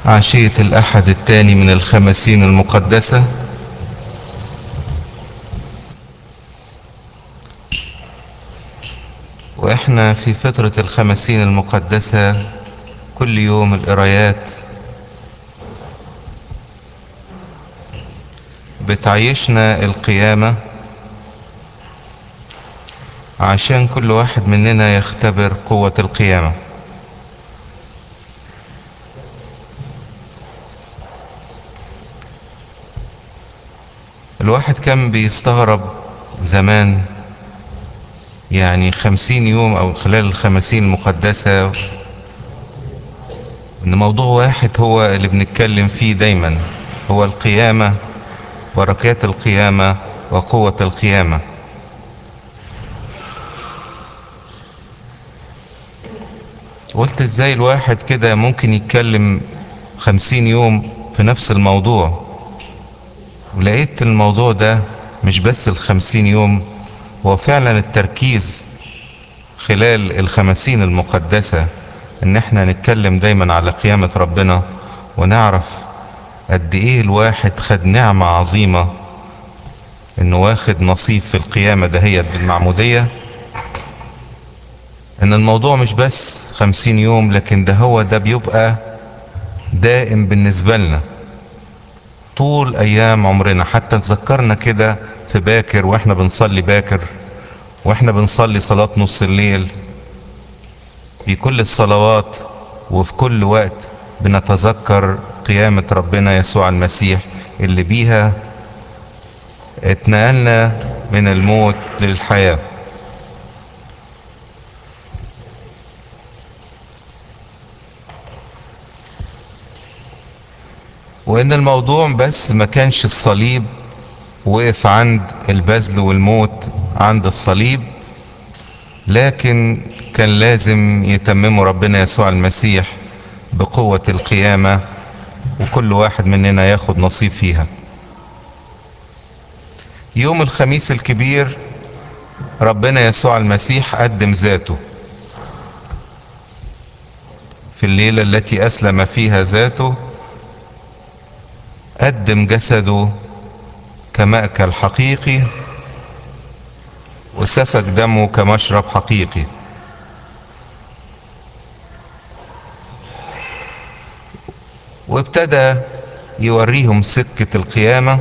عشية الأحد الثاني من الخمسين المقدسة. وإحنا في فترة الخمسين المقدسة كل يوم القرايات بتعيشنا القيامة عشان كل واحد مننا يختبر قوة القيامة. الواحد كان بيستغرب زمان، يعني 50 يوم أو خلال الخمسين المقدسة، إن موضوع واحد هو اللي بنتكلم فيه دايما، هو القيامة، بركات القيامة وقوة القيامة. قلت ازاي الواحد كده ممكن يتكلم 50 يوم في نفس الموضوع، ولقيت الموضوع ده مش بس ال50 يوم، هو فعلا التركيز خلال الخمسين المقدسة ان احنا نتكلم دايما على قيامة ربنا، ونعرف قد ايه الواحد خد نعمة عظيمة انه واخد نصيب في القيامة دهيت بالمعمودية. ان الموضوع مش بس 50 يوم، لكن ده بيبقى دائم بالنسبة لنا طول ايام عمرنا. حتى تذكرنا كده في باكر واحنا بنصلي باكر، واحنا بنصلي صلاة نص الليل، في كل الصلوات وفي كل وقت بنتذكر قيامة ربنا يسوع المسيح اللي بيها اتنقلنا من الموت للحياة. وان الموضوع بس ما كانش الصليب وقف عند البذل والموت عند الصليب، لكن كان لازم يتممه ربنا يسوع المسيح بقوة القيامة، وكل واحد مننا ياخد نصيب فيها. يوم الخميس الكبير ربنا يسوع المسيح قدم ذاته في الليلة التي أسلم فيها ذاته، قدم جسده كمأكل حقيقي وسفك دمه كمشرب حقيقي. وابتدى يوريهم سكة القيامة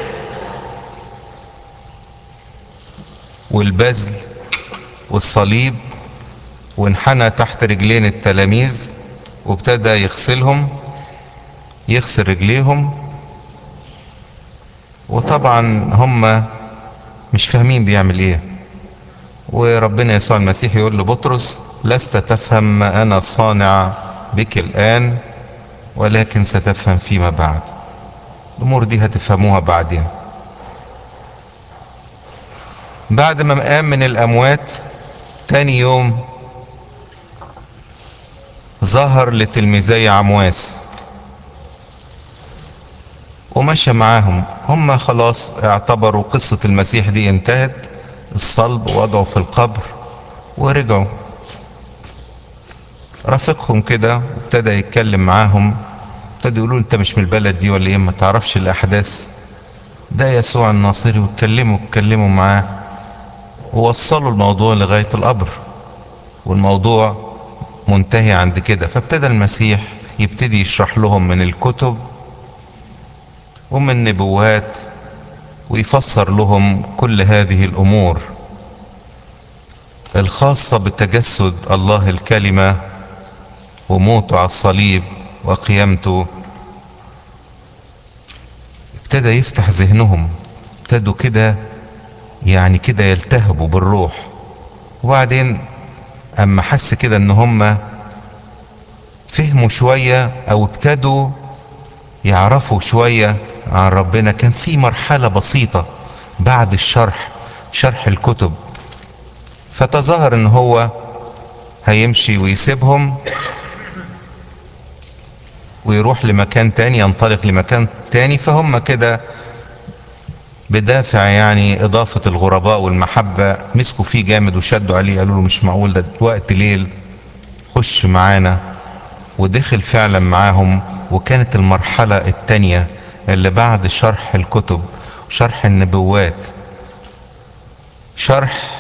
والبذل والصليب، وانحنى تحت رجلين التلاميذ وابتدى يغسلهم، يغسل رجليهم. وطبعا هم مش فاهمين بيعمل ايه، وربنا يسوع المسيح يقول لبطرس: لست تفهم ما انا صانع بك الان، ولكن ستفهم فيما بعد. الامور دي هتفهموها بعدين. بعد ما قام من الاموات تاني يوم ظهر لتلميذي عمواس ومشى معاهم. هم خلاص اعتبروا قصة المسيح دي انتهت، الصلب ووضعه في القبر، ورجعوا. رافقهم كده وابتدى يتكلم معاهم، ابتدوا يقولوا: انت مش من البلد دي ولا ايه؟ ما تعرفش الاحداث؟ ده يسوع الناصري. واتكلموا معاه ووصلوا الموضوع لغاية القبر، والموضوع منتهي عند كده. فابتدى المسيح يبتدي يشرح لهم من الكتب ومن نبوات، ويفسر لهم كل هذه الامور الخاصة بتجسد الله الكلمة وموته على الصليب وقيامته. ابتدى يفتح ذهنهم، ابتدوا كده يعني كده يلتهبوا بالروح. وبعدين اما حس كده ان هم فهموا شوية او ابتدوا يعرفوا شوية عن ربنا، كان في مرحلة بسيطة بعد الشرح، شرح الكتب، فتظاهر ان هو هيمشي ويسيبهم ويروح لمكان تاني، ينطلق لمكان تاني. فهم كده بدافع يعني اضافة الغرباء والمحبة مسكوا فيه جامد وشدوا عليه، قالوا له: مش معقول، ده وقت ليل، خش معانا. ودخل فعلا معاهم وكانت المرحلة التانية اللي بعد شرح الكتب وشرح النبوات، شرح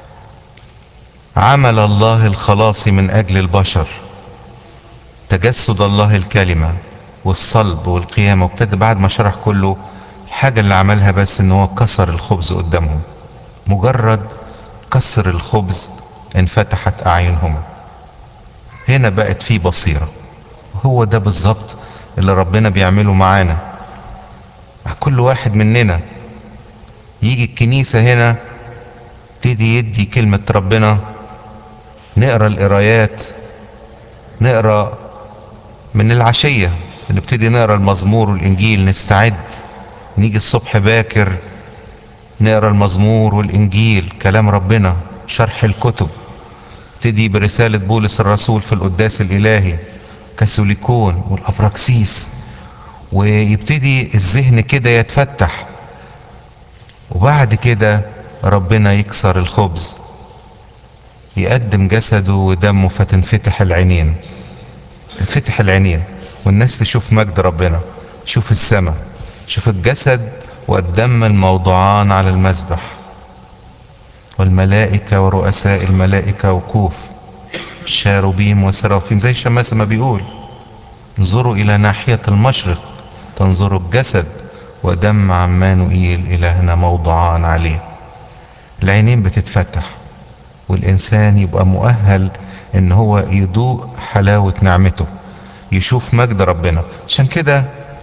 عمل الله الخلاصي من أجل البشر، تجسد الله الكلمة والصلب والقيامة. وابتدى بعد ما شرح كله، الحاجة اللي عملها بس ان هو كسر الخبز قدامهم. مجرد كسر الخبز انفتحت أعينهم، هنا بقت فيه بصيرة. هو ده بالظبط اللي ربنا بيعمله معانا، مع كل واحد مننا. يجي الكنيسة هنا تدي يدي كلمة ربنا، نقرأ القرايات، نقرأ من العشية، نبتدي نقرأ المزمور والإنجيل، نستعد نيجي الصبح باكر نقرأ المزمور والإنجيل كلام ربنا، شرح الكتب، تدي برسالة بولس الرسول في القداس الإلهي، كاثوليكون والأبراكسيس، ويبتدي الذهن كده يتفتح. وبعد كده ربنا يكسر الخبز، يقدم جسده ودمه، فتنفتح العينين، تنفتح العينين، والناس تشوف مجد ربنا، تشوف السماء، تشوف الجسد والدم الموضوعان على المذبح، والملائكة ورؤساء الملائكة وقوف، شاروبيم وسرافيم، زي الشماس ما بيقول: انظروا إلى ناحية المشرق تنظروا الجسد ودم عمانوئيل إلهنا موضوعان عليه. العينين بتتفتح، والإنسان يبقى مؤهل إن هو يذوق حلاوة نعمته، يشوف مجد ربنا. عشان كده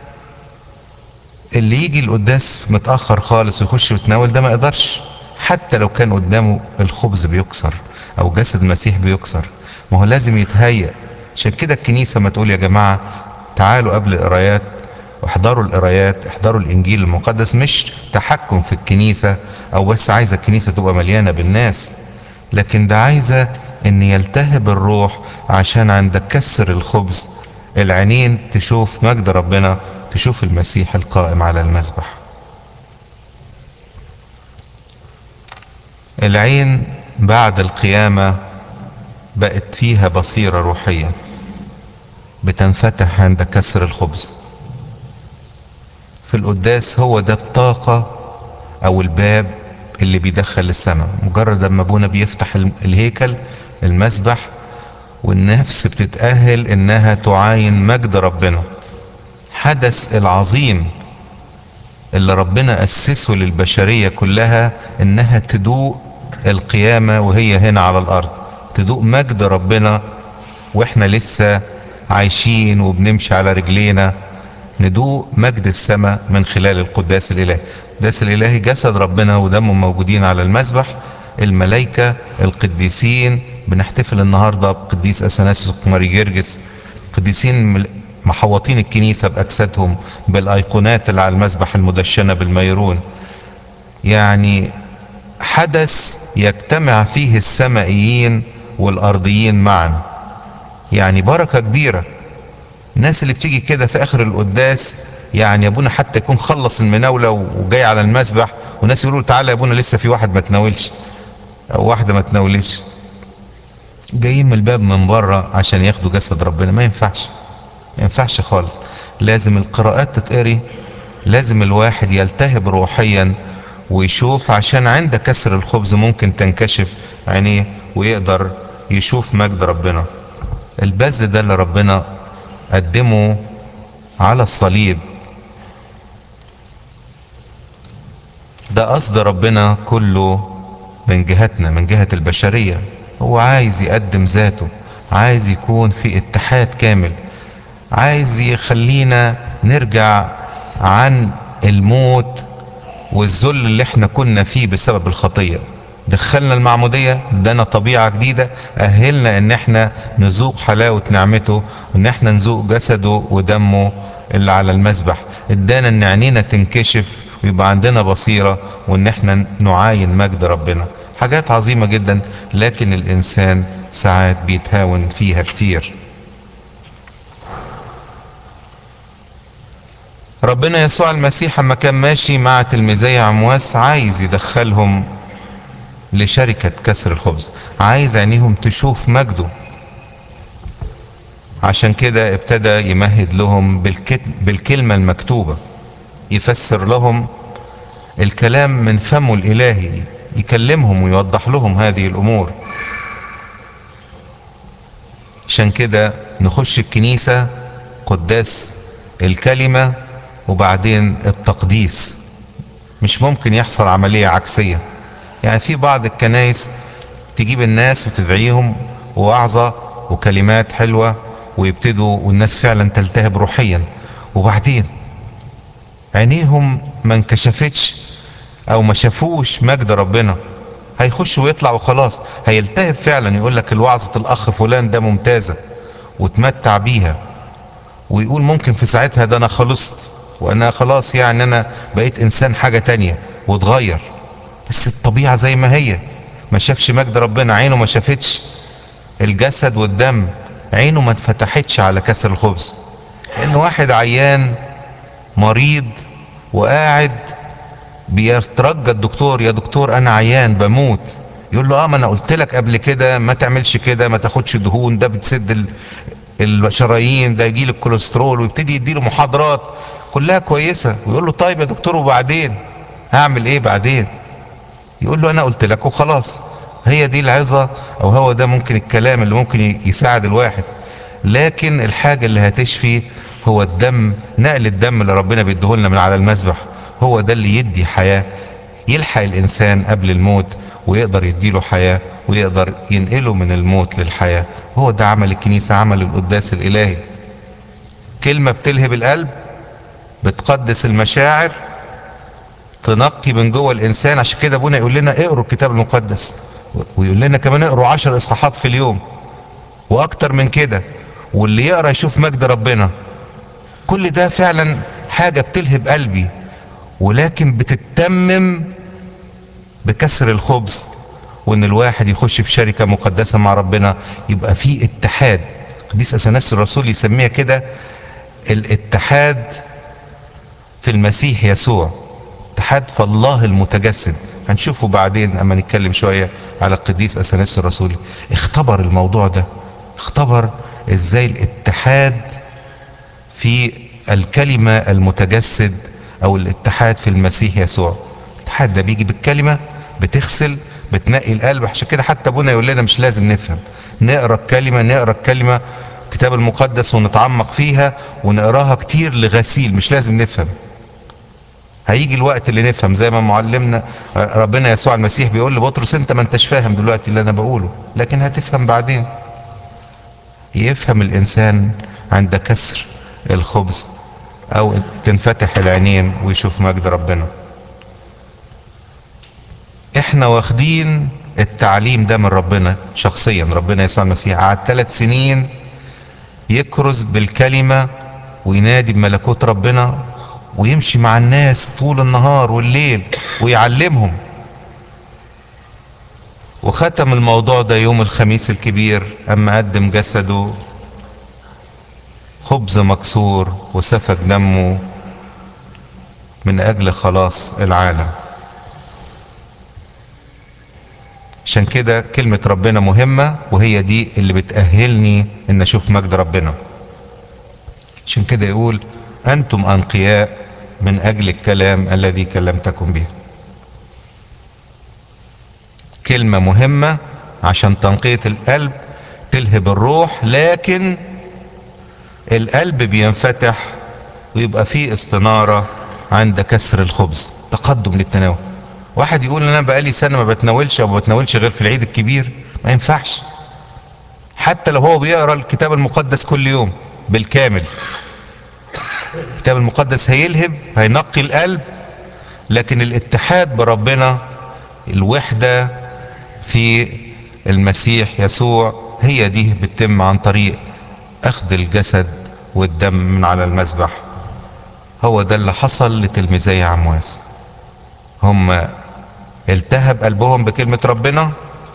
اللي يجي القداس متأخر خالص ويخش يتناول ده ما يقدرش، حتى لو كان قدامه الخبز بيكسر أو جسد المسيح بيكسر، ما هو لازم يتهيأ. عشان كده الكنيسة ما تقول: يا جماعة تعالوا قبل القرايات واحضروا القرايات، احضروا الإنجيل المقدس. مش تحكم في الكنيسة أو بس عايزة الكنيسة تبقى مليانة بالناس، لكن ده عايزة ان يلتهب الروح، عشان عند كسر الخبز العينين تشوف مجد ربنا، تشوف المسيح القائم على المذبح. العين بعد القيامة بقت فيها بصيرة روحية، بتنفتح عند كسر الخبز. في القداس هو ده الطاقة او الباب اللي بيدخل للسماء. مجرد لما ابونا بيفتح الهيكل، المذبح، والنفس بتتأهل انها تعاين مجد ربنا، حدث العظيم اللي ربنا أسسه للبشرية كلها، انها تدوق القيامة وهي هنا على الارض، تدوق مجد ربنا واحنا لسه عايشين وبنمشي على رجلينا، ندوق مجد السماء من خلال القداس الالهي. القداس الالهي جسد ربنا ودمه موجودين على المذبح. الملائكة القديسين، بنحتفل النهاردة بقديس اثناسيوس وماري جرجس، قديسين محوطين الكنيسة بأجسادهم بالأيقونات اللي على المذبح المدشنة بالميرون. يعني حدث يجتمع فيه السمائيين والأرضيين معا، يعني بركة كبيرة. الناس اللي بتيجي كده في آخر القداس، يعني ابونا حتى يكون خلص المناولة وجاي على المذبح، وناس يقولوا: تعالى يا ابونا لسه في واحد ما تناولش او واحدة ما تناولش، جايين من الباب من بره عشان ياخدوا جسد ربنا. ما ينفعش، ما ينفعش خالص. لازم القراءات تتقري، لازم الواحد يلتهب روحيا ويشوف، عشان عند كسر الخبز ممكن تنكشف عينيه ويقدر يشوف مجد ربنا. البذل ده اللي ربنا قدمه على الصليب، ده قصد ربنا كله من جهتنا، من جهة البشرية. هو عايز يقدم ذاته، عايز يكون في اتحاد كامل، عايز يخلينا نرجع عن الموت والذل اللي احنا كنا فيه بسبب الخطية. دخلنا المعمودية، ادانا طبيعة جديدة، اهلنا ان احنا نذوق حلاوة نعمته، وان احنا نذوق جسده ودمه اللي على المذبح. ادانا ان عينينا تنكشف ويبقى عندنا بصيرة، وان احنا نعاين مجد ربنا. حاجات عظيمة جدا، لكن الانسان ساعات بيتهاون فيها كتير. ربنا يسوع المسيح اما كان ماشي مع تلميذي عمواس، عايز يدخلهم لشركة كسر الخبز، عايز عينيهم تشوف مجده، عشان كده ابتدى يمهد لهم بالكلمة المكتوبة، يفسر لهم الكلام من فمه الإلهي، يكلمهم ويوضح لهم هذه الأمور. عشان كده نخش الكنيسة قداس الكلمة وبعدين التقديس، مش ممكن يحصل عملية عكسية. يعني في بعض الكنائس تجيب الناس وتدعيهم ووعظة وكلمات حلوة ويبتدوا والناس فعلا تلتهب روحيا، وبعدين عينيهم ما انكشفتش او ما شافوش مجد ربنا، هيخش ويطلع وخلاص. هيلتهب فعلا، يقول لك الوعظة الاخ فلان ده ممتازة وتمتع بيها، ويقول ممكن في ساعتها ده انا خلصت وانا خلاص، يعني انا بقيت انسان حاجة تانية واتغير. بس الطبيعة زي ما هي، ما شافش مجد ربنا، عينه ما شافتش الجسد والدم، عينه ما اتفتحتش على كسر الخبز. لان واحد عيان مريض وقاعد بيترجى الدكتور، يا دكتور انا عيان بموت، يقول له اه ما انا قلت لك قبل كده ما تعملش كده، ما تاخدش دهون، ده بتسد الشرايين، ده يجيلك الكوليسترول، ويبتدي يديله محاضرات كلها كويسة، ويقول له طيب يا دكتور وبعدين هعمل ايه بعدين؟ يقول له انا قلت لك وخلاص. هي دي العظة، او هو ده ممكن الكلام اللي ممكن يساعد الواحد. لكن الحاجة اللي هتشفي هو الدم، نقل الدم اللي ربنا بيديهولنا من على المذبح، هو ده اللي يدي حياة، يلحق الانسان قبل الموت ويقدر يديله حياة ويقدر ينقله من الموت للحياة. هو ده عمل الكنيسة، عمل القداس الالهي. كلمة بتلهب القلب، بتقدس المشاعر، تنقي من جوه الانسان. عشان كده ابونا يقول لنا اقروا الكتاب المقدس، ويقول لنا كمان اقروا 10 اصحاحات في اليوم واكتر من كده، واللي يقرا يشوف مجد ربنا. كل ده فعلا حاجة بتلهب قلبي، ولكن بتتمم بكسر الخبز، وان الواحد يخش في شركة مقدسة مع ربنا، يبقى في اتحاد. قديس اثناسيوس الرسول يسميها كده الاتحاد في المسيح يسوع، اتحاد في الله المتجسد. هنشوفه بعدين اما نتكلم شوية على القديس اثناسيوس الرسولي، اختبر الموضوع ده، اختبر ازاي الاتحاد في الكلمة المتجسد، او الاتحاد في المسيح يسوع. الاتحاد ده بيجي بالكلمة، بتغسل، بتنقي القلب. عشان كده حتى ابونا يقول لنا مش لازم نفهم، نقرا الكلمة، نقرا الكلمة الكتاب المقدس ونتعمق فيها ونقراها كتير لغسيل، مش لازم نفهم. هيجي الوقت اللي نفهم، زي ما معلمنا ربنا يسوع المسيح بيقول لبطرس انت ما انتش فاهم دلوقتي اللي انا بقوله، لكن هتفهم بعدين. يفهم الانسان عند كسر الخبز، او تنفتح العينين ويشوف مجد ربنا. احنا واخدين التعليم ده من ربنا شخصيا. ربنا يسوع المسيح قعد 3 سنين يكرز بالكلمة وينادي بملكوت ربنا، ويمشي مع الناس طول النهار والليل ويعلمهم. وختم الموضوع ده يوم الخميس الكبير اما قدم جسده خبز مكسور وسفك دمه من اجل خلاص العالم. عشان كده كلمة ربنا مهمة، وهي دي اللي بتأهلني ان اشوف مجد ربنا. عشان كده يقول انتم انقياء من اجل الكلام الذي كلمتكم به. كلمة مهمة عشان تنقية القلب، تلهب الروح، لكن القلب بينفتح ويبقى فيه استنارة عند كسر الخبز، تقدم للتناول. واحد يقول انا بقالي سنة ما بتناولش او ما بتناولش غير في العيد الكبير، ما ينفعش. حتى لو هو بيقرا الكتاب المقدس كل يوم بالكامل، الكتاب المقدس هيلهب، هينقي القلب، لكن الاتحاد بربنا، الوحدة في المسيح يسوع، هي دي بتتم عن طريق اخذ الجسد والدم من على المذبح. هو ده اللي حصل لتلميذي عمواس، هم التهب قلبهم بكلمة ربنا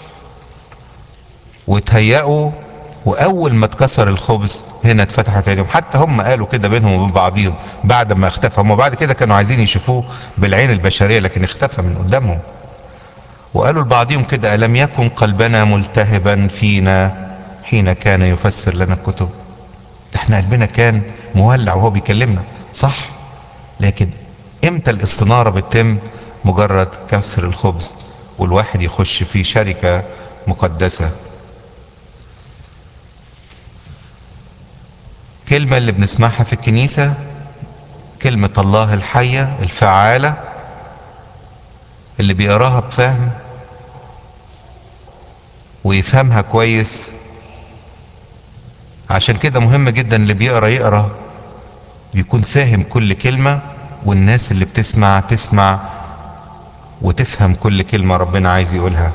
وتهيأوا، واول ما اتكسر الخبز هنا اتفتحت عينيهم. حتى هم قالوا كده بينهم وبين بعضهم بعد ما اختفى، هم بعد كده كانوا عايزين يشوفوه بالعين البشرية لكن اختفى من قدامهم. وقالوا لبعضهم كده ألم يكن قلبنا ملتهبا فينا حين كان يفسر لنا الكتب. ده احنا قلبنا كان مولع وهو بيكلمنا، صح؟ لكن امتى الاستنارة بتتم؟ مجرد كسر الخبز والواحد يخش في شركة مقدسة. كلمة اللي بنسمعها في الكنيسة كلمة الله الحية الفعالة اللي بيقراها بفهم ويفهمها كويس. عشان كده مهم جدا اللي بيقرا يقرا يكون فاهم كل كلمة، والناس اللي بتسمع تسمع وتفهم كل كلمة ربنا عايز يقولها،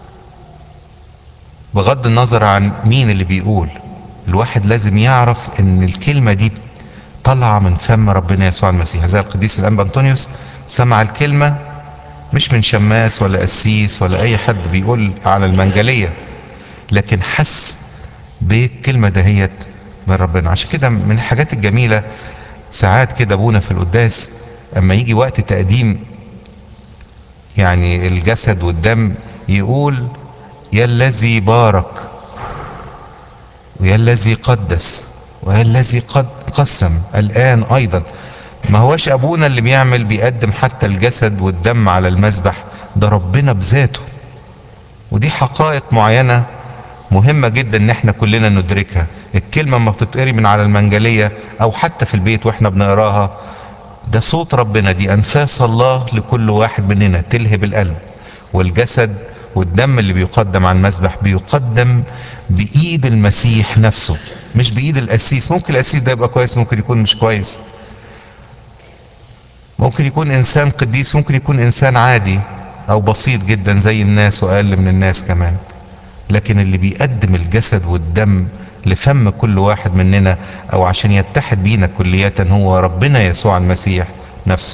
بغض النظر عن مين اللي بيقول. الواحد لازم يعرف ان الكلمة دي طالعة من فم ربنا يسوع المسيح. زي القديس الانبا انطونيوس سمع الكلمة مش من شماس ولا قسيس ولا اي حد بيقول على المنجلية، لكن حس بالكلمة دهيت من ربنا. عشان كده من الحاجات الجميلة ساعات كده ابونا في القداس اما يجي وقت تقديم يعني الجسد والدم يقول: يا الذي بارك ويا الذي قدس ويا الذي قد قسم الآن أيضا. ما هوش أبونا اللي بيقدم حتى الجسد والدم على المذبح، ده ربنا بذاته. ودي حقائق معينة مهمة جدا ان احنا كلنا ندركها. الكلمة ما بتتقري من على المنجلية او حتى في البيت واحنا بنقراها، ده صوت ربنا، دي انفاس الله لكل واحد مننا تلهب القلب. والجسد والدم اللي بيقدم على المذبح بيقدم بايد المسيح نفسه، مش بايد القسيس. ممكن القسيس ده يبقى كويس، ممكن يكون مش كويس، ممكن يكون انسان قديس، ممكن يكون انسان عادي او بسيط جدا زي الناس واقل من الناس كمان. لكن اللي بيقدم الجسد والدم لفم كل واحد مننا او عشان يتحد بينا كلية هو ربنا يسوع المسيح نفسه.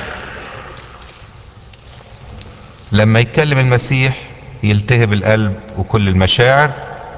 لما يتكلم المسيح يلتهب القلب وكل المشاعر.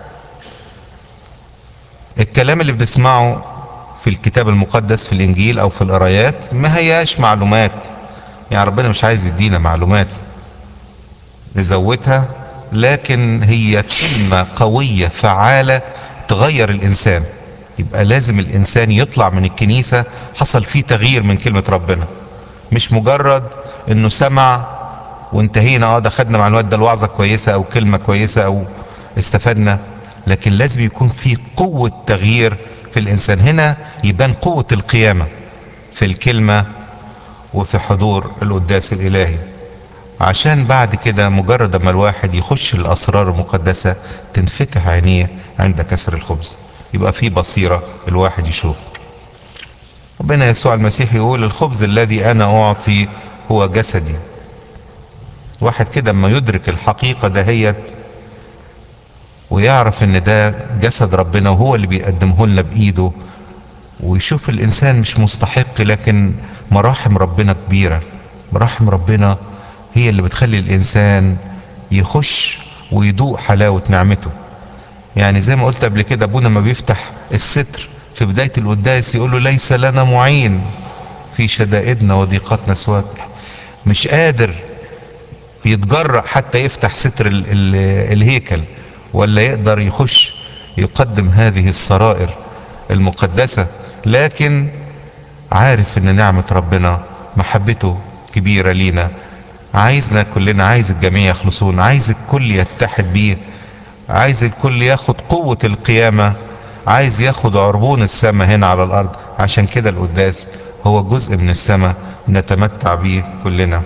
الكلام اللي بنسمعه في الكتاب المقدس في الانجيل او في القرايات ما هياش معلومات، يعني ربنا مش عايز يدينا معلومات نزودها، لكن هي كلمة قوية فعالة تغير الانسان. يبقى لازم الانسان يطلع من الكنيسة حصل فيه تغيير من كلمة ربنا، مش مجرد انه سمع وانتهينا. ده خدنا معلومات، ده الوعظة كويسة او كلمة كويسة او استفدنا، لكن لازم يكون في قوة تغيير في الانسان. هنا يبان قوة القيامة في الكلمة وفي حضور القداس الالهي. عشان بعد كده مجرد ما الواحد يخش الاسرار المقدسة تنفتح عينيه عند كسر الخبز، يبقى في بصيرة الواحد يشوف. ربنا يسوع المسيح يقول: الخبز الذي انا اعطي هو جسدي. واحد كده اما يدرك الحقيقة دهيت ويعرف ان ده جسد ربنا وهو اللي بيقدمه لنا بايده، ويشوف الانسان مش مستحق، لكن مراحم ربنا كبيرة. مراحم ربنا هي اللي بتخلي الانسان يخش ويدوق حلاوة نعمته. يعني زي ما قلت قبل كده ابونا ما بيفتح الستر في بداية القداس يقول له: ليس لنا معين في شدائدنا وضيقاتنا سواك. مش قادر يتجرأ حتى يفتح ستر ال الهيكل، ولا يقدر يخش يقدم هذه السرائر المقدسة، لكن عارف ان نعمة ربنا محبته كبيرة لينا، عايزنا كلنا، عايز الجميع يخلصون، عايز الكل يتحد بيه، عايز الكل ياخد قوة القيامة، عايز ياخد عربون السماء هنا على الارض. عشان كده القداس هو جزء من السماء نتمتع بيه كلنا.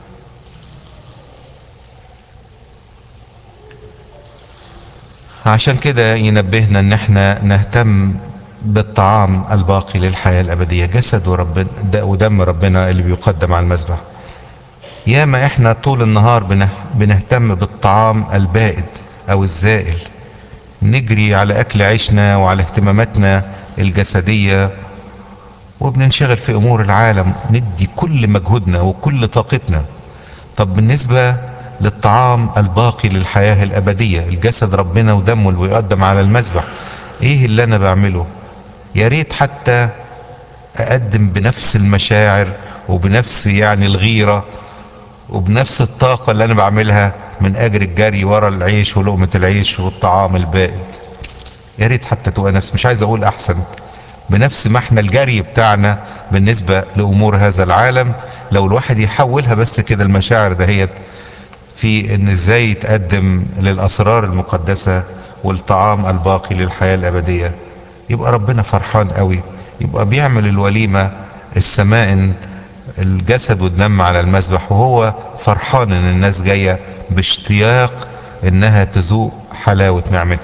عشان كده ينبهنا ان احنا نهتم بالطعام الباقي للحياة الابدية، جسد ودم ربنا اللي بيقدم على المذبح. ياما احنا طول النهار بنهتم بالطعام البائد او الزائل، نجري على اكل عيشنا وعلى اهتماماتنا الجسدية، وبننشغل في امور العالم، ندي كل مجهودنا وكل طاقتنا. طب بالنسبة للطعام الباقي للحياة الابدية، الجسد ربنا ودمه اللي بيقدم على المذبح، ايه اللي انا بعمله؟ يا ريت حتى اقدم بنفس المشاعر وبنفس يعني الغيرة وبنفس الطاقة اللي انا بعملها من اجل الجري ورا العيش ولقمة العيش والطعام البائد. يا ريت حتى تبقى نفس، مش عايز اقول احسن، بنفس ما احنا الجري بتاعنا بالنسبة لامور هذا العالم، لو الواحد يحولها بس كده المشاعر دهيت في ان ازاي يتقدم للاسرار المقدسة والطعام الباقي للحياة الابدية، يبقى ربنا فرحان قوي، يبقى بيعمل الوليمة السمائن، الجسد والدم على المذبح، وهو فرحان ان الناس جاية باشتياق انها تذوق حلاوة نعمته.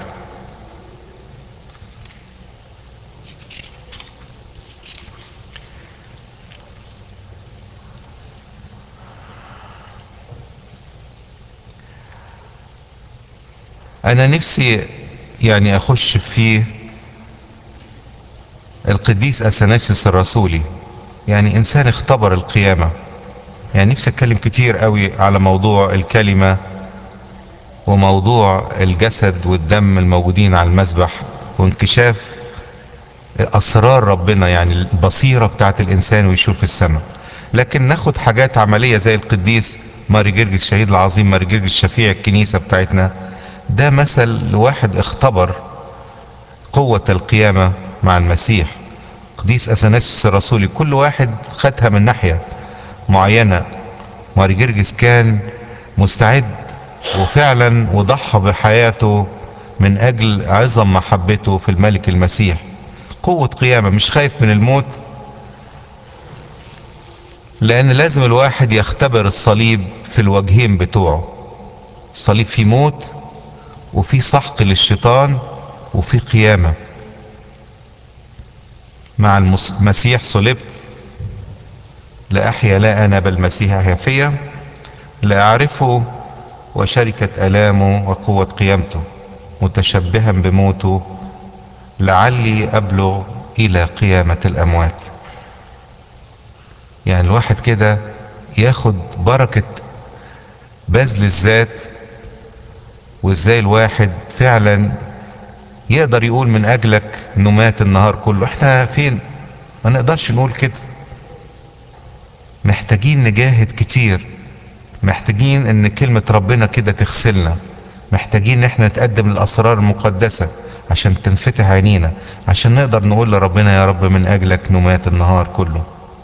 انا نفسي يعني اخش في القديس اثناسيوس الرسولي، يعني انسان اختبر القيامة. يعني نفسي اتكلم كتير قوي على موضوع الكلمة وموضوع الجسد والدم الموجودين على المذبح وانكشاف اسرار ربنا، يعني البصيرة بتاعت الانسان ويشوف السماء. لكن ناخد حاجات عملية زي القديس ماري جرجس الشهيد العظيم، ماري جرجس شفيع الكنيسة بتاعتنا، ده مثل لواحد اختبر قوة القيامة مع المسيح. قديس اثناسيوس الرسولي كل واحد خدها من ناحية معينة. ماري جرجس كان مستعد وفعلا وضحى بحياته من اجل عظم محبته في الملك المسيح، قوة قيامة، مش خايف من الموت، لان لازم الواحد يختبر الصليب في الوجهين بتوعه. الصليب فيه موت وفي سحق للشيطان وفي قيامة. مع المسيح صلبت، لا أحيا لا أنا بل المسيح أحيا فيا، لا أعرفه وشركة آلامه وقوة قيامته، متشبها بموته لعلي أبلغ إلى قيامة الأموات. يعني الواحد كده ياخد بركة بذل الذات، وازاي الواحد فعلا يقدر يقول من اجلك نمات النهار كله. احنا فين؟ ما نقدرش نقول كده، محتاجين نجاهد كتير، محتاجين ان كلمة ربنا كده تغسلنا، محتاجين ان احنا نتقدم للاسرار المقدسة عشان تنفتح عينينا، عشان نقدر نقول لربنا يا رب من اجلك نمات النهار كله.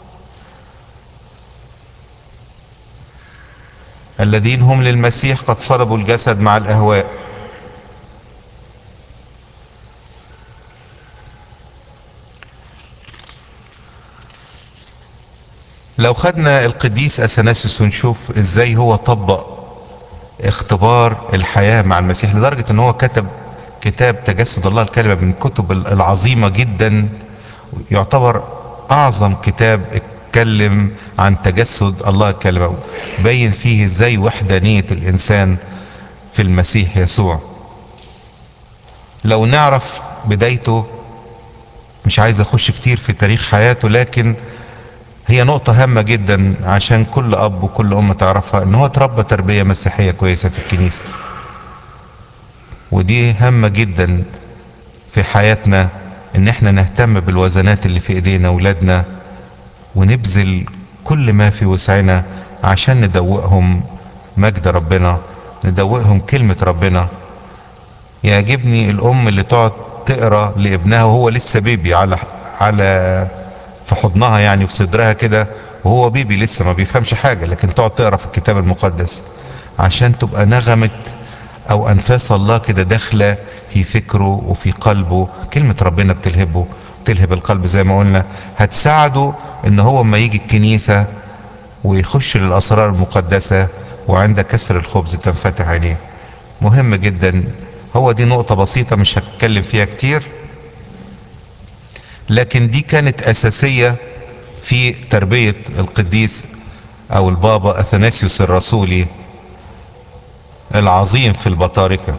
الذين هم للمسيح قد صلبوا الجسد مع الاهواء. لو خدنا القديس اثناسيوس ونشوف ازاي هو طبق اختبار الحياة مع المسيح، لدرجة ان هو كتب كتاب تجسد الله الكلمة من الكتب العظيمة جدا، يعتبر اعظم كتاب اتكلم عن تجسد الله الكلمة، بين فيه ازاي وحدانية الانسان في المسيح يسوع. لو نعرف بدايته، مش عايز اخش كتير في تاريخ حياته، لكن هي نقطة هامة جدا عشان كل اب وكل ام تعرفها، ان هو اتربى تربية مسيحية كويسة في الكنيسة. ودي هامة جدا في حياتنا، ان احنا نهتم بالوزنات اللي في ايدينا ولادنا، ونبذل كل ما في وسعنا عشان ندوقهم مجد ربنا، ندوقهم كلمة ربنا. يعجبني الام اللي تقعد تقرا لابنها وهو لسه بيبي على في حضنها، يعني في صدرها كده، وهو بيبي لسه ما بيفهمش حاجة، لكن تقعد تقرا في الكتاب المقدس عشان تبقى نغمة او انفاس الله كده داخله في فكره وفي قلبه. كلمة ربنا بتلهبه، بتلهب القلب زي ما قلنا، هتساعده ان هو اما يجي الكنيسة ويخش للاسرار المقدسة وعند كسر الخبز تنفتح عينيه. مهم جدا. هو دي نقطة بسيطة مش هتكلم فيها كتير، لكن دي كانت اساسية في تربية القديس او البابا اثناسيوس الرسولي العظيم في البطاركة.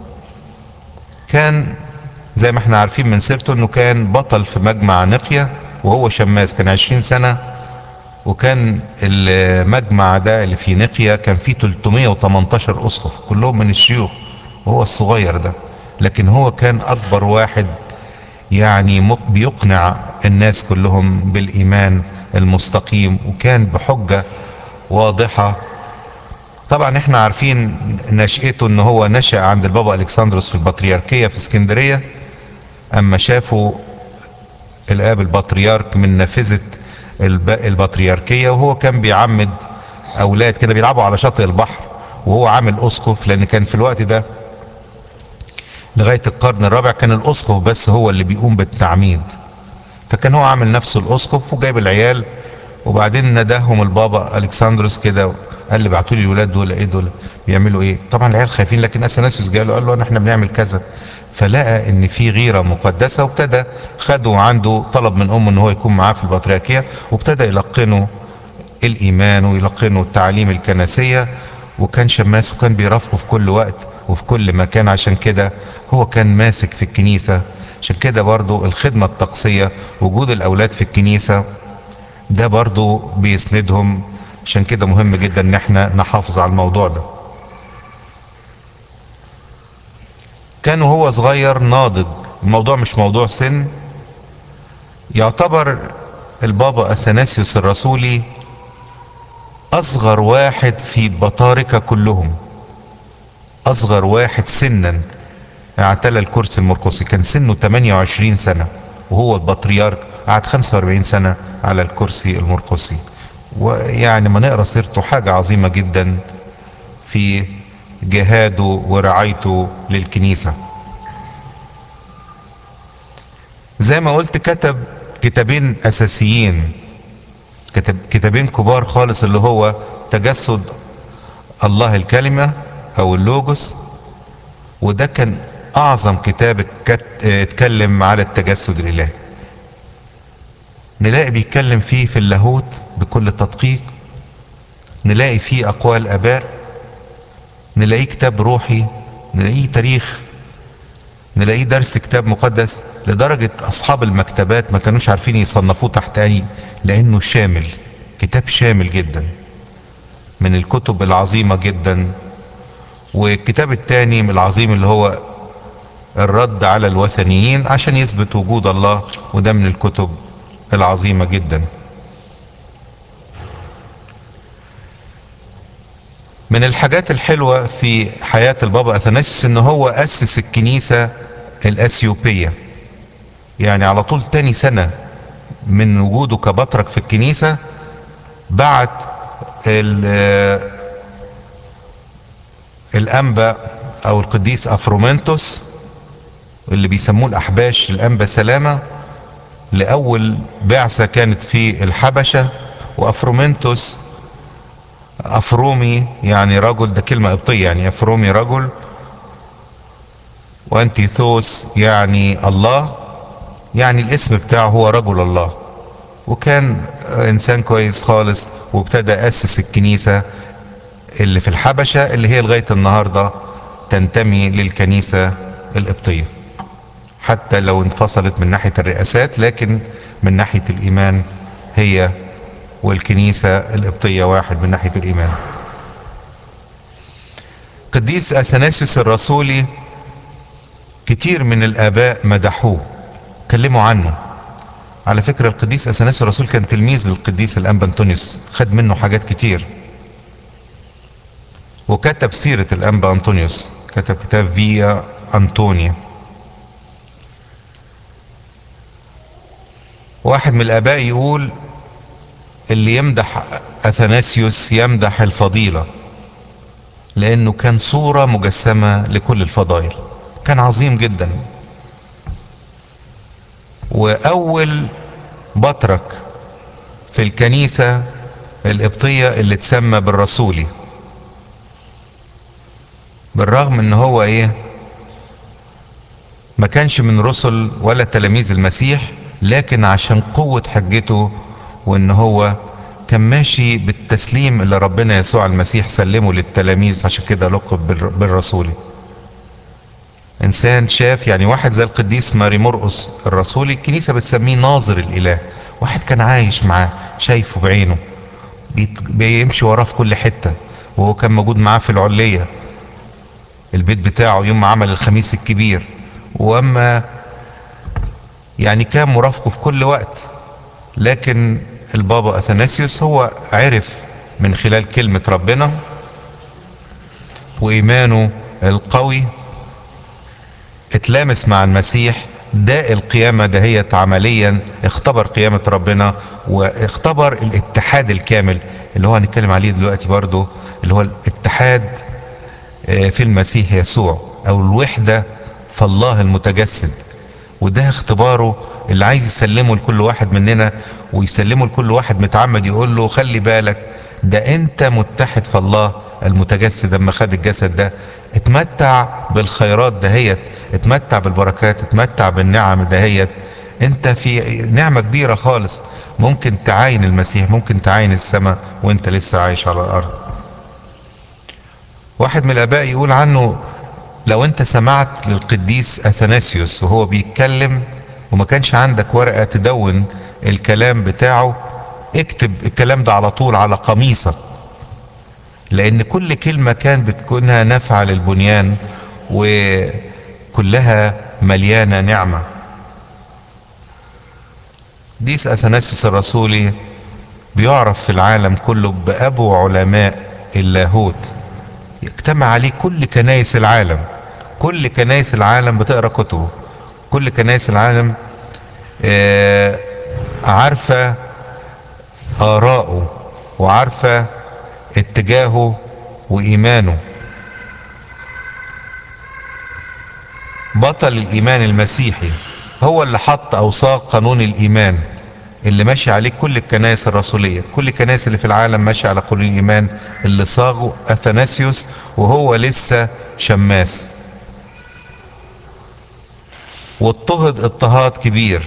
كان زي ما احنا عارفين من سيرته انه كان بطل في مجمع نقيا وهو شماس، كان 20 سنة. وكان المجمع ده اللي في نقيا كان فيه 318 اسقف كلهم من الشيوخ، وهو الصغير ده، لكن هو كان اكبر واحد، يعني بيقنع الناس كلهم بالايمان المستقيم، وكان بحجة واضحة. طبعا احنا عارفين نشأته، ان هو نشأ عند البابا الكسندروس في البطريركية في اسكندرية، اما شافوا الاب البطريرك من نافذة البطريركية وهو كان بيعمد اولاد كده بيلعبوا على شاطئ البحر، وهو عامل اسقف، لان كان في الوقت ده لغاية القرن الرابع كان الاسقف بس هو اللي بيقوم بالتعميد، فكان هو عامل نفسه الاسقف وجايب العيال، وبعدين نداهم البابا الكسندروس كده، قال لي بعتوا لي الولاد دول ايه دول بيعملوا ايه؟ طبعا العيال خايفين، لكن اثناسيوس قال له احنا بنعمل كذا، فلقى ان في غيره مقدسه، وابتدى خده عنده، طلب من امه ان هو يكون معاه في البطريركيه، وابتدى يلقنه الايمان ويلقنه التعاليم الكنسيه، وكان شماس وكان بيرافقه في كل وقت وفي كل مكان. عشان كده هو كان ماسك في الكنيسه. عشان كده برضو الخدمه الطقسيه، وجود الاولاد في الكنيسه ده برضو بيسندهم. عشان كده مهم جدا ان احنا نحافظ على الموضوع ده. كان وهو صغير ناضج، الموضوع مش موضوع سن. يعتبر البابا اثناسيوس الرسولي اصغر واحد في البطاركة كلهم، اصغر واحد سنا اعتلى الكرسي المرقسي، كان سنه 28 سنة، وهو البطريرك قعد 45 سنة على الكرسي المرقسي. ويعني ما نقرا سيرته حاجة عظيمة جدا في جهاده ورعايته للكنيسة. زي ما قلت كتب كتابين اساسيين، كتابين كبار خالص، اللي هو تجسد الله الكلمة او اللوجوس، وده كان اعظم كتاب اتكلم على التجسد الالهي. نلاقي بيتكلم فيه في اللاهوت بكل تدقيق، نلاقي فيه اقوال اباء، نلاقيه كتاب روحي، نلاقيه تاريخ، نلاقيه درس كتاب مقدس، لدرجة اصحاب المكتبات ما كانوش عارفين يصنفوه تحت اي، لانه شامل، كتاب شامل جدا، من الكتب العظيمة جدا. والكتاب الثاني من العظيم اللي هو الرد على الوثنيين عشان يثبت وجود الله، وده من الكتب العظيمة جدا. من الحاجات الحلوة في حياة البابا اثناسيوس ان هو اسس الكنيسة الاثيوبية، يعني على طول تاني سنة من وجوده كبطرك في الكنيسة بعت الانبا او القديس افرومنتوس اللي بيسموه الاحباش، الانبا سلامة، لاول بعثة كانت في الحبشة. وافرومنتوس افرومي يعني رجل، ده كلمة قبطية، يعني افرومي رجل، وانتيثوس يعني الله، يعني الاسم بتاعه هو رجل الله. وكان انسان كويس خالص، وابتدى اسس الكنيسة اللي في الحبشة، اللي هي لغاية النهاردة تنتمي للكنيسة القبطية، حتى لو انفصلت من ناحية الرئاسات، لكن من ناحية الإيمان هي والكنيسة القبطية واحد من ناحية الإيمان. قديس أثناسيوس الرسولي كتير من الآباء مدحوه، كلموا عنه. على فكرة القديس أثناسيوس الرسول كان تلميذ للقديس الأنبا أنطونيوس، خد منه حاجات كتير، وكتب سيرة الأنبا أنطونيوس، كتب كتاب فيا أنطونيا. واحد من الآباء يقول اللي يمدح أثناسيوس يمدح الفضيلة، لأنه كان صورة مجسمة لكل الفضائل، كان عظيم جدا. وأول بطرك في الكنيسة القبطية اللي اتسمى بالرسولي، بالرغم ان هو ما كانش من رسل ولا تلاميذ المسيح، لكن عشان قوة حجته وان هو كان ماشي بالتسليم اللي ربنا يسوع المسيح سلمه للتلاميذ، عشان كده لقب بالرسولي. انسان شاف، يعني واحد زي القديس ماري مرقس الرسولي الكنيسة بتسميه ناظر الاله، واحد كان عايش معاه شايفه بعينه، بيمشي وراه في كل حتة، وهو كان موجود معاه في العلية البيت بتاعه يوم ما عمل الخميس الكبير، واما يعني كان مرافقه في كل وقت. لكن البابا اثناسيوس هو عرف من خلال كلمة ربنا وإيمانه القوي، اتلامس مع المسيح ده القيامة دهيت عمليا اختبر قيامة ربنا، واختبر الاتحاد الكامل اللي هو هنتكلم عليه دلوقتي برضو، اللي هو الاتحاد في المسيح يسوع، او الوحدة في الله المتجسد. وده اختباره اللي عايز يسلمه لكل واحد مننا، ويسلمه لكل واحد متعمد، يقول له خلي بالك ده انت متحد في الله المتجسد. لما خد الجسد ده اتمتع بالخيرات دهيت، اتمتع بالبركات، اتمتع بالنعم دهيت. انت في نعمة كبيرة خالص، ممكن تعاين المسيح، ممكن تعاين السماء وانت لسه عايش على الارض. واحد من الاباء يقول عنه: لو انت سمعت للقديس اثناسيوس وهو بيتكلم وما كانش عندك ورقة تدون الكلام بتاعه، اكتب الكلام ده على طول على قميصك، لان كل كلمة كان بتكونها نافعة للبنيان وكلها مليانة نعمة. قديس اثناسيوس الرسولي بيعرف في العالم كله بأبو علماء اللاهوت، يجتمع عليه كل كنائس العالم، كل كنائس العالم بتقرا كتبه، كل كنائس العالم آه، عارفة آراءه وعارفة اتجاهه وإيمانه. بطل الإيمان المسيحي هو اللي حط أوصاف قانون الإيمان اللي ماشي عليه كل الكنائس الرسولية، كل الكنائس اللي في العالم ماشية على قانون الإيمان اللي صاغه أثناسيوس وهو لسه شماس. واضطهد اضطهاد كبير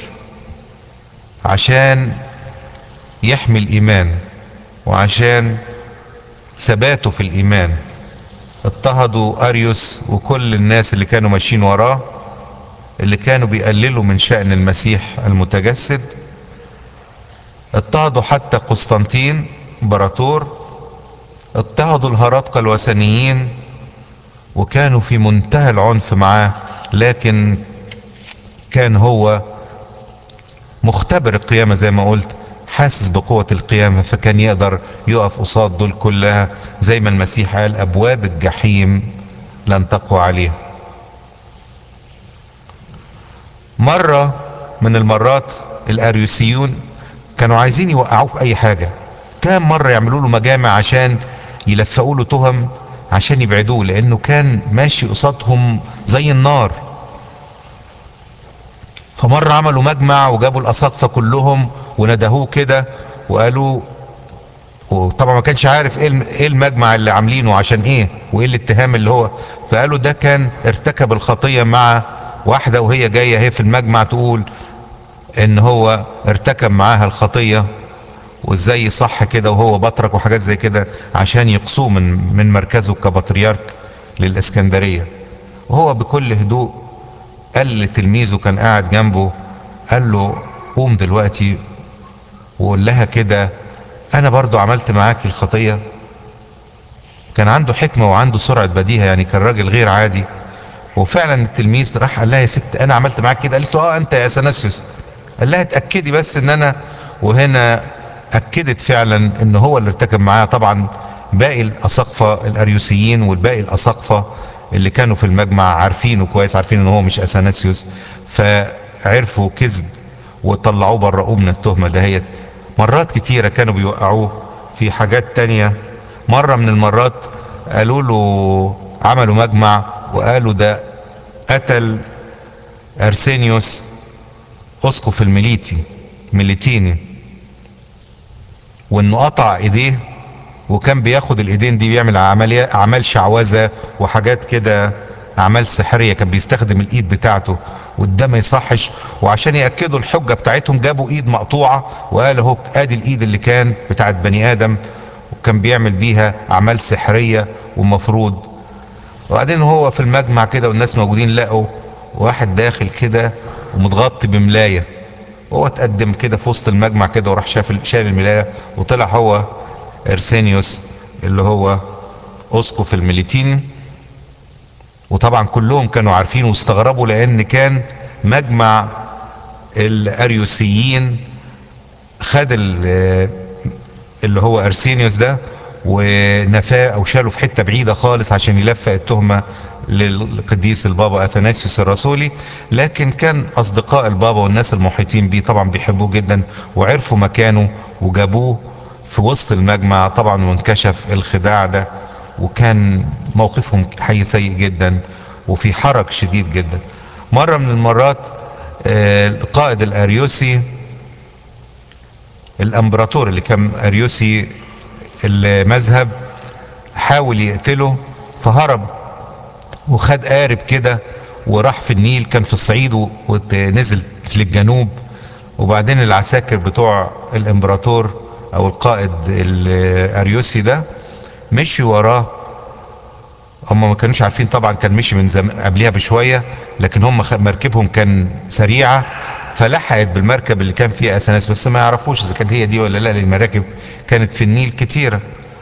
عشان يحمي الإيمان وعشان ثباته في الإيمان. اضطهدوا أريوس وكل الناس اللي كانوا ماشيين وراه، اللي كانوا بيقللوا من شأن المسيح المتجسد. اضطهدوا حتى قسطنطين امبراطور، اضطهدوا الهرطقة الوثنيين، وكانوا في منتهى العنف معاه، لكن كان هو مختبر القيامة زي ما قلت، حاسس بقوة القيامة، فكان يقدر يقف قصاد دول كلها، زي ما المسيح قال: أبواب الجحيم لن تقوى عليه. مرة من المرات الأريوسيون كانوا عايزين يوقعوه في أي حاجة، كام مرة يعملوا له مجامع عشان يلفقوا له تهم عشان يبعدوه، لأنه كان ماشي قصادهم زي النار. فمرة عملوا مجمع وجابوا الأساقفة كلهم وندهوه كده وقالوا، وطبعا ما كانش عارف ايه المجمع اللي عاملينه عشان ايه وايه الاتهام اللي هو، فقالوا ده كان ارتكب الخطية مع واحدة وهي جاية هي في المجمع تقول ان هو ارتكب معاها الخطية، وازاي صح كده وهو بطرك وحاجات زي كده، عشان يقصوه من مركزه كبطريرك للاسكندرية. وهو بكل هدوء قال لتلميذه كان قاعد جنبه، قال له: قوم دلوقتي وقول لها كده انا برضو عملت معاك الخطية. كان عنده حكمة وعنده سرعة بديهة، يعني كان راجل غير عادي. وفعلا التلميذ راح قال لها: يا ست انا عملت معاك كده؟ قالت له: اه انت يا اثناسيوس. قال لها: اتأكدي بس ان انا. وهنا اكدت فعلا ان هو اللي ارتكب معاها. طبعا باقي الاساقفة الاريوسيين والباقي الاساقفة اللي كانوا في المجمع عارفينه كويس، عارفين ان هو مش اثناسيوس، فعرفوا كذب وطلعوه برؤوه من التهمة دهيت. مرات كتيرة كانوا بيوقعوه في حاجات تانية. مرة من المرات قالوا له، عملوا مجمع وقالوا ده قتل ارسينيوس اسقف ميليتيني، وانه قطع ايديه، وكان بياخد الايدين دي بيعمل اعمال شعوذة وحاجات كده، اعمال سحرية، كان بيستخدم الايد بتاعته وده ما يصحش. وعشان يأكدوا الحجة بتاعتهم جابوا ايد مقطوعة وقال اهو ادي الايد اللي كان بتاعت بني ادم وكان بيعمل بيها اعمال سحرية ومفروض. وبعدين هو في المجمع كده والناس موجودين لقوا واحد داخل كده ومتغطي بملاية، وهو اتقدم كده في وسط المجمع كده وراح شال الملاية، وطلع هو ارسينيوس اللي هو اسقف الميليتيني. وطبعا كلهم كانوا عارفين واستغربوا، لان كان مجمع الاريوسيين خد اللي هو ارسينيوس ده ونفاه او شاله في حته بعيده خالص عشان يلفق التهمه للقديس البابا اثناسيوس الرسولي. لكن كان اصدقاء البابا والناس المحيطين بيه طبعا بيحبوه جدا، وعرفوا مكانه وجابوه في وسط المجمع طبعا، وانكشف الخداع ده، وكان موقفهم حي سيء جدا وفي حرج شديد جدا. مرة من المرات القائد الاريوسي، الامبراطور اللي كان اريوسي المذهب، حاول يقتله فهرب وخد قارب كده وراح في النيل، كان في الصعيد ونزل للجنوب. وبعدين العساكر بتوع الامبراطور او القائد الاريوسي ده مشي وراه. هم ما كانوش عارفين طبعا، كان مشي من قبلها بشويه، لكن هم مركبهم كان سريعه، فلحقت بالمركب اللي كان فيها اثناس، بس ما يعرفوش اذا كانت هي دي ولا لا، لان المراكب كانت في النيل كتيره.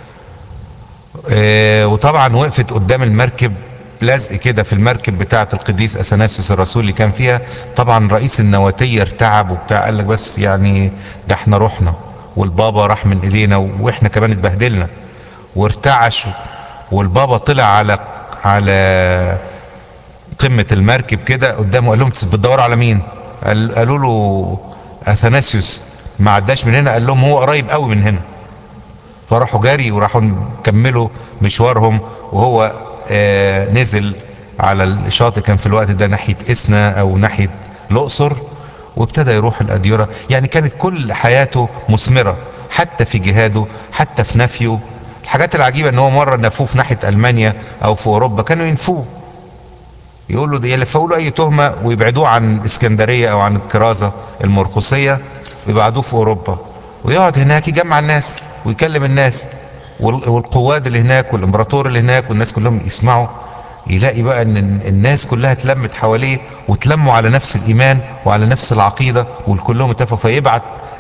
وطبعا وقفت قدام المركب لزق كده في المركب بتاعه القديس اثناسيوس الرسول اللي كان فيها. طبعا رئيس النواتيه ارتعب وبتاع، قال لك بس يعني ده احنا رحنا والبابا راح من ايدينا واحنا كمان اتبهدلنا، وارتعش. والبابا طلع على قمة المركب كده قدامه، قال لهم بتدوروا على مين؟ قالوا له اثناسيوس ما عداش من هنا. قال لهم هو قريب قوي من هنا. فراحوا جاري وراحوا كملوا مشوارهم، وهو نزل على الشاطئ، كان في الوقت ده ناحية إسنا أو ناحية الأقصر، وابتدى يروح الأديرة. يعني كانت كل حياته مثمرة، حتى في جهاده، حتى في نفيه. الحاجات العجيبة ان هو مرة نفوه في ناحية ألمانيا أو في أوروبا، كانوا ينفوه، يقول له يلفقوا له أي تهمة ويبعدوه عن اسكندرية أو عن الكرازة المرقسية، ويبعدوه في أوروبا، ويقعد هناك يجمع الناس ويكلم الناس، والقواد اللي هناك والامبراطور اللي هناك والناس كلهم يسمعوا. يلاقي بقى ان الناس كلها اتلمت حواليه وتلموا على نفس الايمان وعلى نفس العقيده وكلهم اتفقوا، فيبعت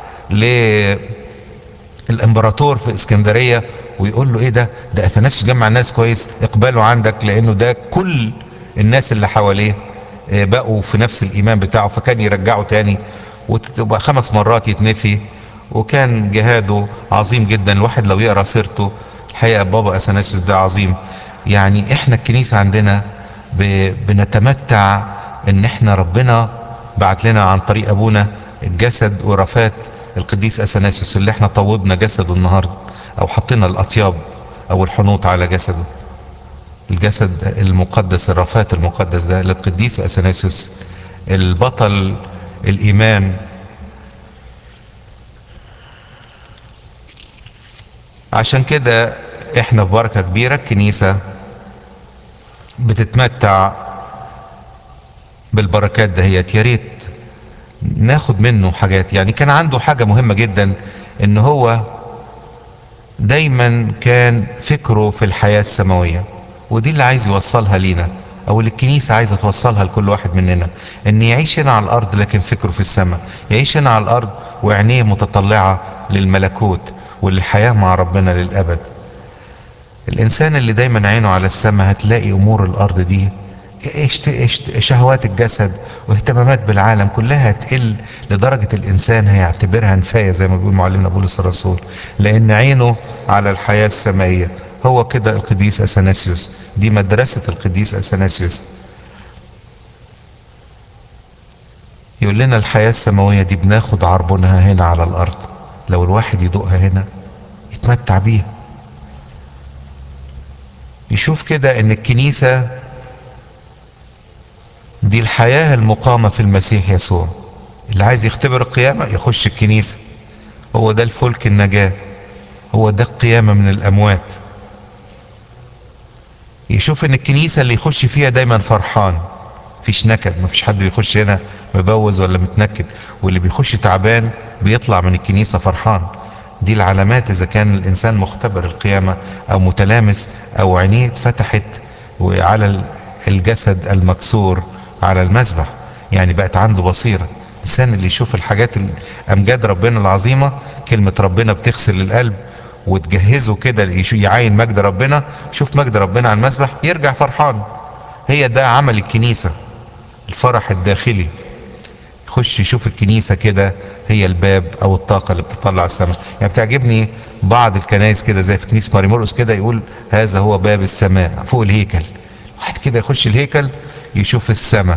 للامبراطور في اسكندريه ويقول له ايه ده اثناسيوس جمع الناس كويس، اقباله عندك، لانه ده كل الناس اللي حواليه بقوا في نفس الايمان بتاعه. فكان يرجعه تاني، وتبقى 5 مرات يتنفي. وكان جهاده عظيم جدا، الواحد لو يقرا سيرته الحقيقه بابا اثناسيوس ده عظيم. يعني احنا الكنيسه عندنا بنتمتع ان احنا ربنا بعت لنا عن طريق ابونا الجسد ورفات القديس اثناسيوس، اللي احنا طوبنا جسده النهارده، او حطينا الاطياب او الحنوط على جسده. الجسد المقدس، الرفات المقدس ده للقديس اثناسيوس البطل الايمان. عشان كده احنا في بركة كبيرة، الكنيسة بتتمتع بالبركات دهيت. يا ريت ناخد منه حاجات. يعني كان عنده حاجة مهمة جدا، ان هو دايما كان فكره في الحياة السماوية، ودي اللي عايز يوصلها لينا، او اللي الكنيسة عايزة توصلها لكل واحد مننا، ان يعيش هنا على الارض لكن فكره في السماء، يعيش هنا على الارض وعينيه متطلعة للملكوت والحياة مع ربنا للابد. الانسان اللي دايما عينه على السماء هتلاقي امور الارض دي، شهوات الجسد واهتمامات بالعالم كلها تقل، لدرجة الانسان هيعتبرها نفاية زي ما بيقول معلمنا بولس الرسول، لان عينه على الحياة السمائية. هو كده القديس اثناسيوس، دي مدرسة القديس اثناسيوس. يقول لنا الحياة السماوية دي بناخد عربونها هنا على الارض، لو الواحد يدوقها هنا يتمتع بيها، يشوف كده ان الكنيسة دي الحياة المقامة في المسيح يسوع. اللي عايز يختبر القيامة يخش الكنيسة، هو ده الفلك النجاة، هو ده القيامة من الأموات. يشوف ان الكنيسة اللي يخش فيها دايما فرحان، مفيش نكد، مفيش حد بيخش هنا مبوز ولا متنكد، واللي بيخش تعبان بيطلع من الكنيسة فرحان. دي العلامات اذا كان الانسان مختبر القيامة او متلامس او عينيه اتفتحت وعلى الجسد المكسور على المذبح، يعني بقت عنده بصيرة. الانسان اللي يشوف الحاجات امجاد ربنا العظيمة، كلمة ربنا بتغسل القلب وتجهزه كده يعاين مجد ربنا، شوف مجد ربنا على المذبح يرجع فرحان. هي ده عمل الكنيسة، الفرح الداخلي. يخش يشوف الكنيسة كده هي الباب او الطاقة اللي بتطلع السماء. يعني بتعجبني بعض الكنائس كده زي في كنيسة ماري مرقس كده، يقول هذا هو باب السماء فوق الهيكل. واحد كده يخش الهيكل يشوف السماء.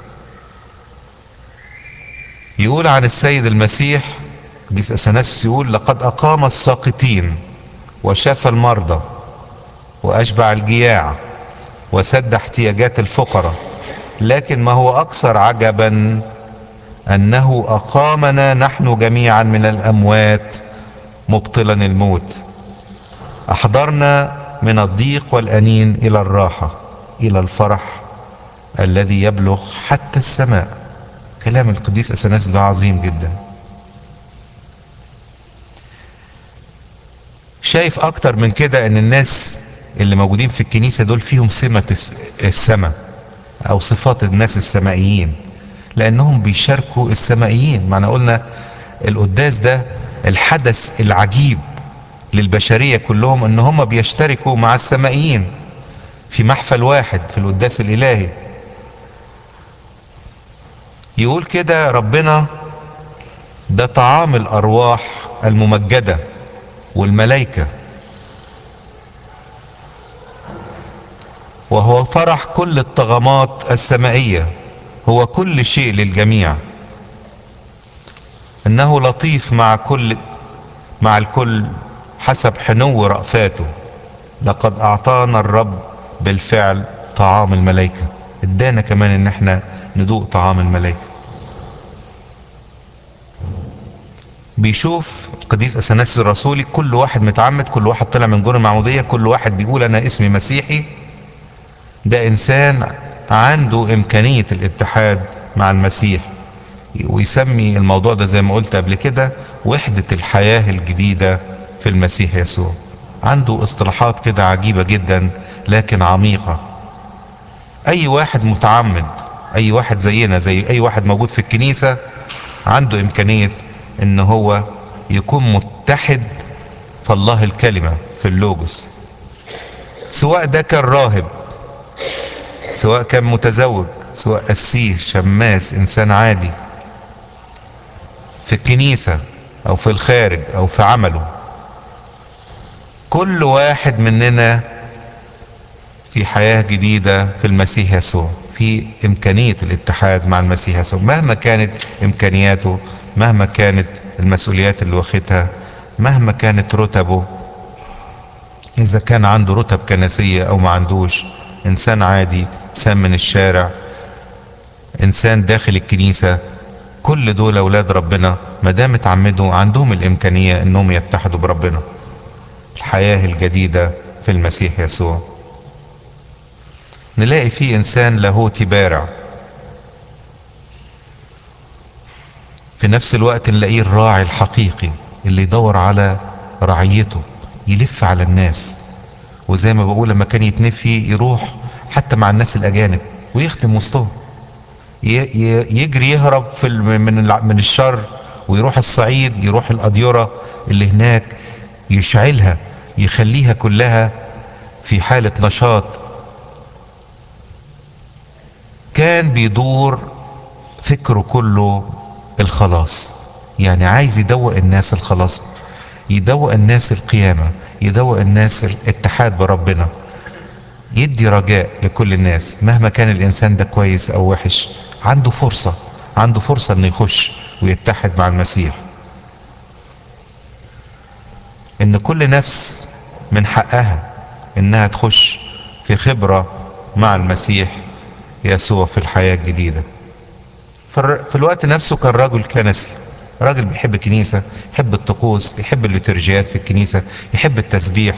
يقول عن السيد المسيح قديس اثناسيوس، يقول لقد اقام الساقطين وشاف المرضى واشبع الجياع وسد احتياجات الفقراء، لكن ما هو اكثر عجبا انه اقامنا نحن جميعا من الاموات مبطلا الموت، احضرنا من الضيق والانين الى الراحة، الى الفرح الذي يبلغ حتى السماء. كلام القديس اثناسيوس ده عظيم جدا. شايف اكتر من كده ان الناس اللي موجودين في الكنيسة دول فيهم سمة السماء او صفات الناس السمائيين، لانهم بيشاركوا السمائيين. معنى قلنا القداس ده الحدث العجيب للبشرية كلهم، ان هم بيشتركوا مع السمائيين في محفل واحد في القداس الالهي. يقول كده ربنا ده طعام الارواح الممجدة والملائكة، وهو فرح كل الطغمات السمائية، هو كل شيء للجميع، انه لطيف مع الكل حسب حنو رأفاته، لقد اعطانا الرب بالفعل طعام الملائكة. ادانا كمان ان احنا ندوق طعام الملائكة. بيشوف القديس اثناسيوس الرسولي كل واحد متعمد، كل واحد طلع من جور المعمودية، كل واحد بيقول انا اسمي مسيحي، ده انسان عنده امكانية الاتحاد مع المسيح. ويسمي الموضوع ده زي ما قلت قبل كده وحدة الحياة الجديدة في المسيح يسوع. عنده اصطلاحات كده عجيبة جدا لكن عميقة. اي واحد متعمد، اي واحد زينا زي اي واحد موجود في الكنيسة، عنده امكانية ان هو يكون متحد في الله الكلمة في اللوجوس، سواء ده كان راهب، سواء كان متزوج، سواء قسيس شماس انسان عادي في الكنيسة او في الخارج او في عمله. كل واحد مننا في حياة جديدة في المسيح يسوع، في امكانية الاتحاد مع المسيح يسوع مهما كانت امكانياته، مهما كانت المسؤوليات اللي واخدها، مهما كانت رتبه، اذا كان عنده رتب كنسية او ما عندوش، انسان عادي، انسان من الشارع، انسان داخل الكنيسة، كل دول اولاد ربنا ما دام اتعمدوا عندهم الامكانية انهم يتحدوا بربنا. الحياة الجديدة في المسيح يسوع. نلاقي فيه انسان لاهوتي بارع، في نفس الوقت نلاقيه الراعي الحقيقي اللي يدور على رعيته، يلف على الناس. وزي ما بقول لما كان يتنفي يروح حتى مع الناس الاجانب ويخدم وسطهم، يجري يهرب من الشر ويروح الصعيد، يروح الأديرة اللي هناك، يشعلها، يخليها كلها في حالة نشاط. كان بيدور فكره كله الخلاص، يعني عايز يدوق الناس الخلاص، يدوق الناس القيامة، يدوق الناس الاتحاد بربنا، يدي رجاء لكل الناس مهما كان الإنسان ده كويس أو وحش. عنده فرصة، عنده فرصة إنه يخش ويتحد مع المسيح. إن كل نفس من حقها إنها تخش في خبرة مع المسيح يسوع في الحياة الجديدة. في الوقت نفسه كان راجل كنسي، راجل بيحب الكنيسة، يحب الطقوس، بيحب الليتورجيات في الكنيسة، يحب التسبيح.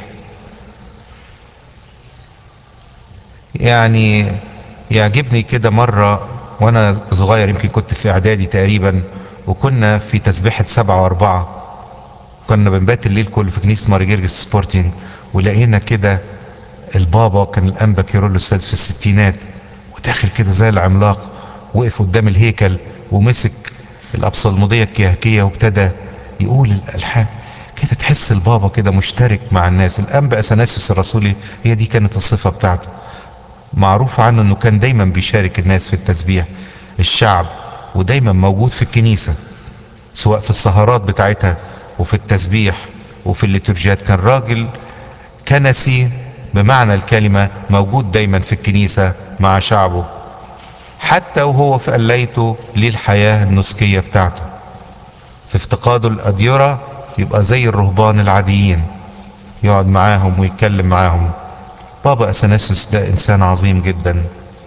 يعني يعجبني كده مرة وانا صغير، يمكن كنت في اعدادي تقريبا، وكنا في تسبيحة 7 و4، كنا بنبات الليل كله في كنيسة ماري جرجس سبورتنج، ولقينا كده البابا، كان الانبا كيرلس السادس في الستينات، وداخل كده زي العملاق، وقف قدام الهيكل ومسك الابصلمودية الكيهكية وابتدى يقول الالحان كده. تحس البابا كده مشترك مع الناس. الانبا اثناسيوس الرسولي هي دي كانت الصفة بتاعته، معروف عنه انه كان دايما بيشارك الناس في التسبيح، الشعب، ودايما موجود في الكنيسة سواء في السهرات بتاعتها وفي التسبيح وفي الليتورجيات. كان راجل كنسي بمعنى الكلمة موجود دايما في الكنيسة مع شعبه، حتى وهو في قليته للحياة النسكية بتاعته. في افتقاده الأديرة يبقى زي الرهبان العاديين، يقعد معاهم ويتكلم معاهم. بابا أثناسيوس ده إنسان عظيم جدا،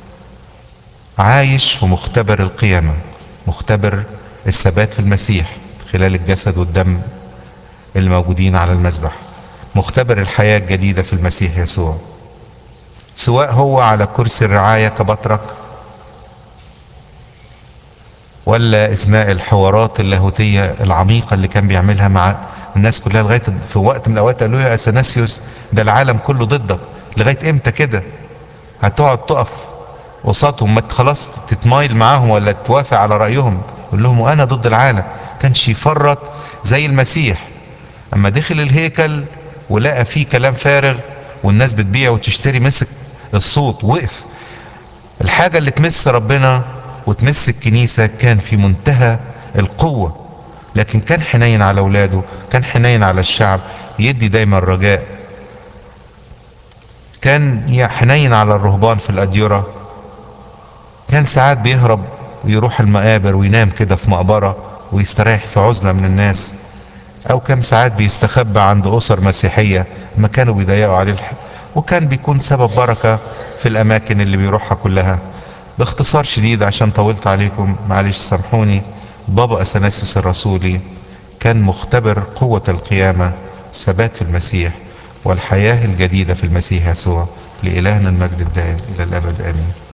عايش ومختبر القيامة، مختبر الثبات في المسيح خلال الجسد والدم اللي موجودين على المذبح، مختبر الحياة الجديدة في المسيح يسوع، سواء هو على كرسي الرعاية كبطرك، ولا اثناء الحوارات اللاهوتية العميقة اللي كان بيعملها مع الناس كلها، لغاية في وقت من الاوقات قالوا يا اثناسيوس ده العالم كله ضدك، لغاية امتى كده هتقعد تقف قصادهم، ما خلاص تتمايل معاهم ولا توافق على رأيهم؟ يقول لهم وانا ضد العالم. كانش يفرط زي المسيح اما دخل الهيكل ولقى فيه كلام فارغ والناس بتبيع وتشتري، مسك الصوت وقف. الحاجة اللي تمس ربنا وتمس الكنيسة كان في منتهى القوة، لكن كان حنين على اولاده، كان حنين على الشعب، يدي دايما رجاء. كان حنين على الرهبان في الأديرة، كان ساعات بيهرب ويروح المقابر وينام كده في مقبرة ويستريح في عزلة من الناس، او كم ساعات بيستخبى عند اسر مسيحية ما كانوا بيضيقوا عليه وكان بيكون سبب بركة في الاماكن اللي بيروحها كلها. باختصار شديد عشان طولت عليكم معلش سامحوني، بابا اثناسيوس الرسولي كان مختبر قوة القيامة، ثبات في المسيح، والحياة الجديدة في المسيح يسوع. لإلهنا المجد الدائم إلى الأبد آمين.